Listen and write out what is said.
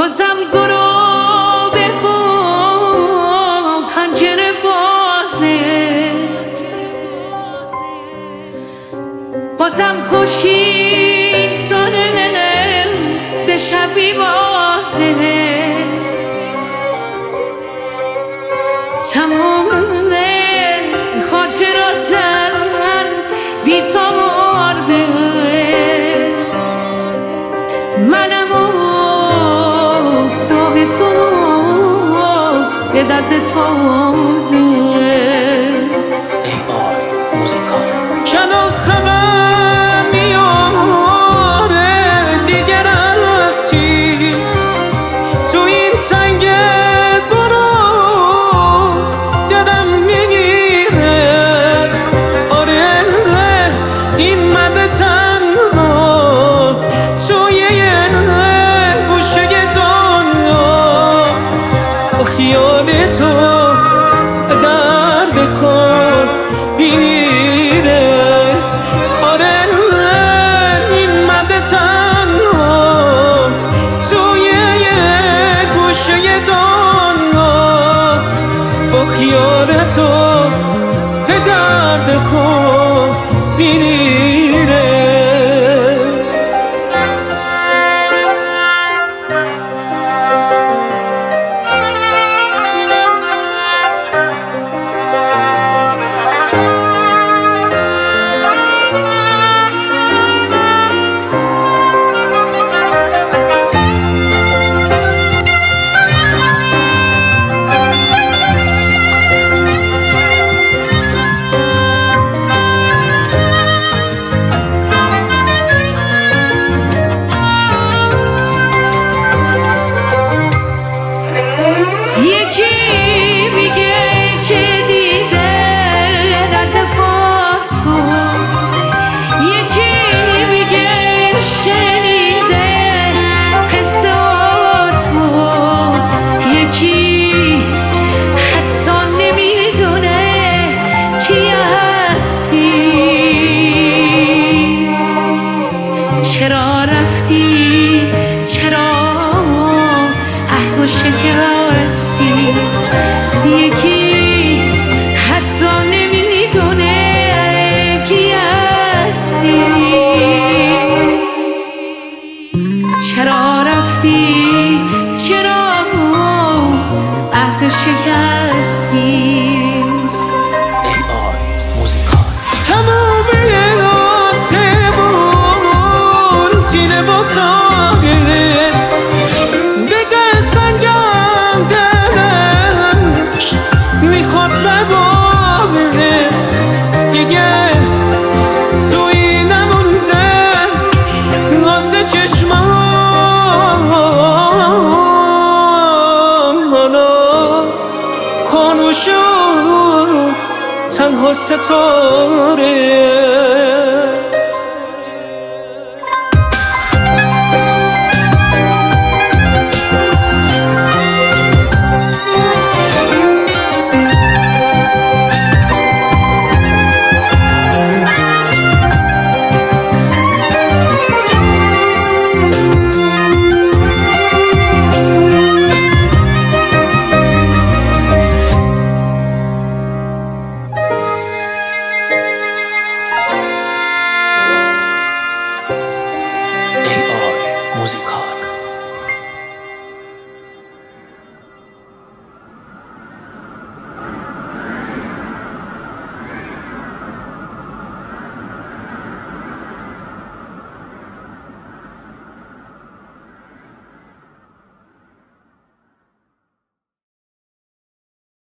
بازم غروب و پنجره بازه، بازم خورشید داره به شبی بازه. تمام خاطراتم بی تمار به منم و داغ تو به درد تازه. AI موزیکال چرا خبر میاره دیگه رفتی تو این تنگ برو دلم میگیره. آره این مرد تنها توی یه گوشه دنیا با خیال تو درد خود میمیره. آره این مرد تنها توی یه گوشه دنیا با خیال تو درد خود میمیره. یکی میگه که دیده درد با تو، یکی میگه شنیده قصه تو، یکی حتی نمیدونه کی هستی. چرا رفتی؟ چرا عهد و شکستی؟ یکی حتی نمیدونه کی هستی. چرا رفتی؟ چرا عهد شکستی؟ AI موزیکال تمام آسمون تیره با تاگره دیگه سنگم دلم میخواد بباره. دیگه سوی نمونده واسه چشمام، حالا خانوشو تنها ستاره.